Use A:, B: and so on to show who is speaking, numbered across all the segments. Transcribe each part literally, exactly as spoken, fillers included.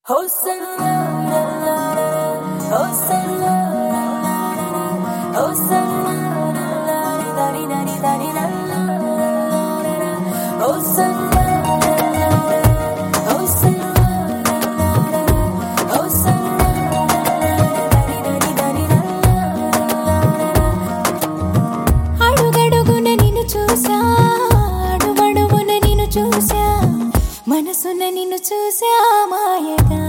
A: అడుగడుగున నిన్ను చూసా, అడుగడుగున నిన్ను చూసా, మనసున నిన్ను చూసా మాయగా.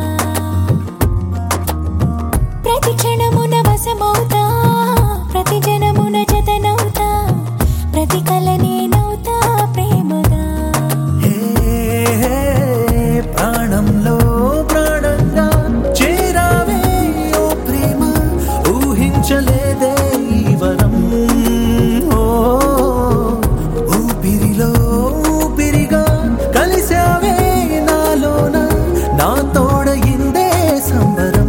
A: ప్రతి క్షణమున వశమవుతా, ప్రతి జనమున జతనవుతా, ప్రతి కల నేనవుతా ప్రేమగా.
B: ప్రాణంలో ప్రాణంగా చేరావే ఓ ప్రేమ, ఊహించలేదే ఈ వరం. ఓ ఊపిరిలో ఊపిరిగా కలిసావే నాలోన, నా తోడయిందే సంబరం.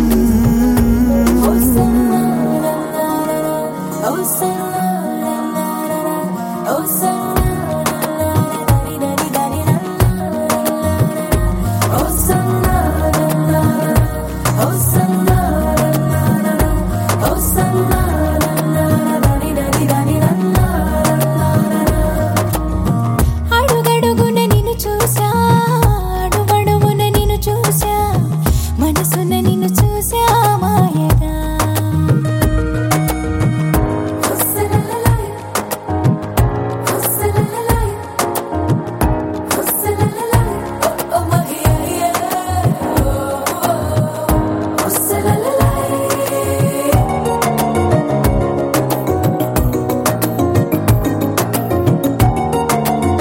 A: అడుగడుగున నిన్ను చూసా, అడుగడుగున నిన్ను చూసా, మనసున నిన్ను చూసా మాయగా.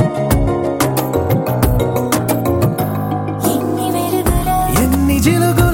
B: ఎన్ని జిలుగుల